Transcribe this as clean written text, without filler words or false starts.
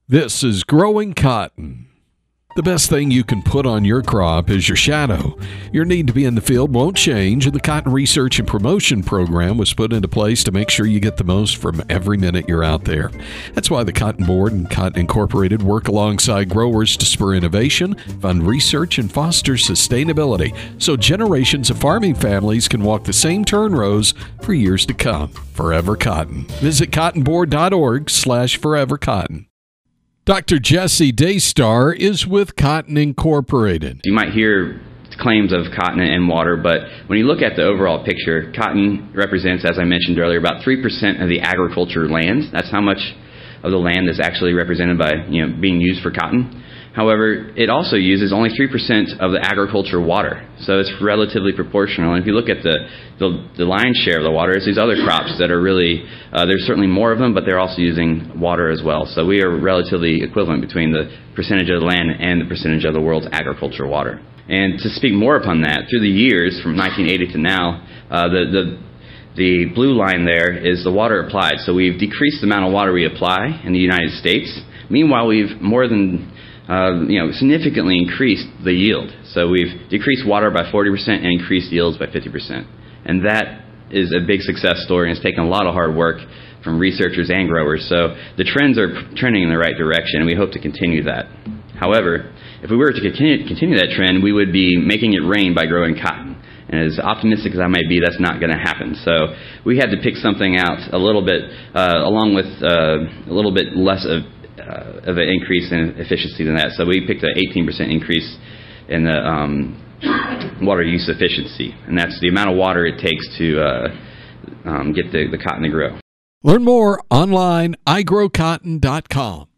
This is Growing Cotton. The best thing you can put on your crop is your shadow. Your need to be in the field won't change, and the Cotton Research and Promotion Program was put into place to make sure you get the most from every minute you're out there. That's why the Cotton Board and Cotton Incorporated work alongside growers to spur innovation, fund research, and foster sustainability, so generations of farming families can walk the same turn rows for years to come. Forever Cotton. Visit cottonboard.org/forevercotton. Dr. Jesse Daystar is with Cotton Incorporated. You might hear claims of cotton and water, but when you look at the overall picture, cotton represents, as I mentioned earlier, about 3% of the agriculture land. That's how much of the land is actually represented by, being used for cotton. However, it also uses only 3% of the agriculture water, so it's relatively proportional. And if you look at the lion's share of the water, it's these other crops that are really, there's certainly more of them, but they're also using water as well. So we are relatively equivalent between the percentage of the land and the percentage of the world's agriculture water. And to speak more upon that, through the years, from 1980 to now, the blue line there is the water applied. So we've decreased the amount of water we apply in the United States. Meanwhile, we've more than significantly increased the yield. So we've decreased water by 40% and increased yields by 50%. And that is a big success story, and it's taken a lot of hard work from researchers and growers. So the trends are trending in the right direction, and we hope to continue that. However, if we were to continue that trend, we would be making it rain by growing cotton. And as optimistic as I may be, that's not going to happen. So we had to pick something out a little bit, along with a little bit less of an increase in efficiency than that. So we picked an 18% increase in the water use efficiency, and that's the amount of water it takes to get the cotton to grow. Learn more online, igrowcotton.com.